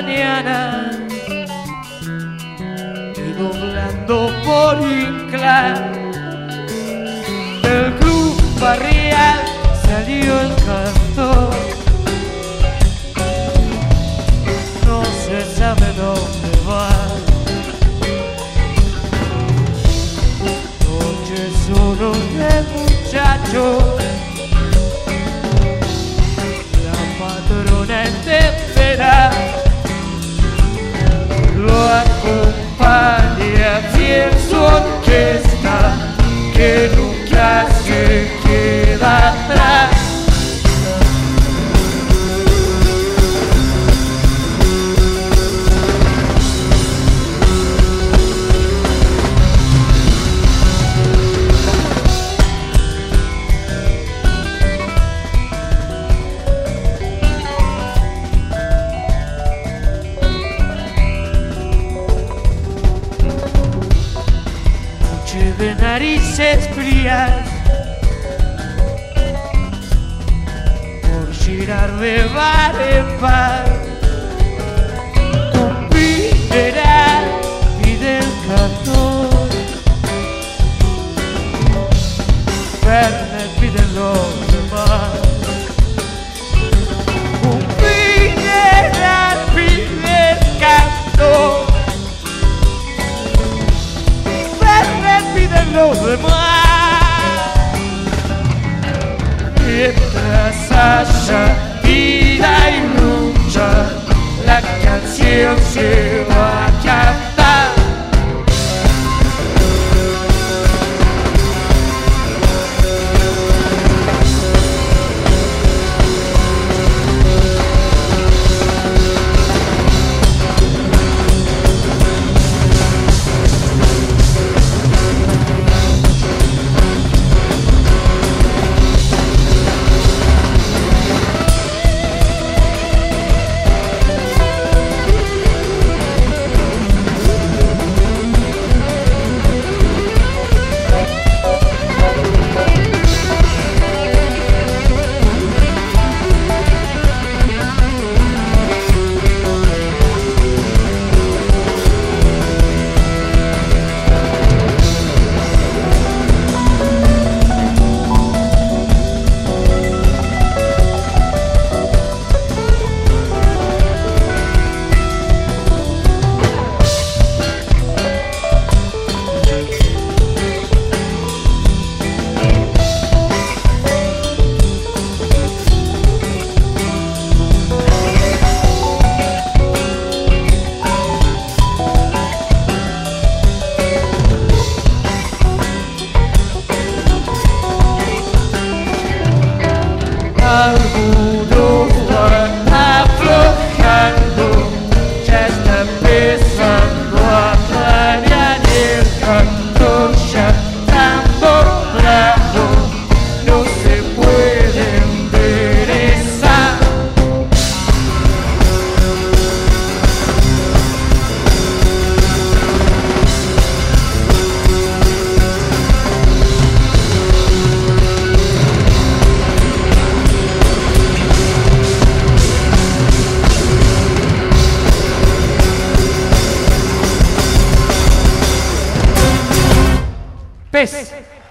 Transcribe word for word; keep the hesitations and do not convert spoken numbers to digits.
mañana y doblando por Inclán del club barrial salió el cantor. No se sabe dónde va, noche solo de muchachos. La patrona entenderá, lo acompaña fiel su orquesta que nunca se queda atrás. De narices frías por girar de bar en bar, cumplirá pide el cartón, Fernet pide los demás, cumplirá pide el cartón, los demás. Mientras haya vida y lucha, la canción se va a cantar. Algunos van aflojando, ya está empezando a clarear el cantor, ya tan doblado, no se puede enderezar. Pez.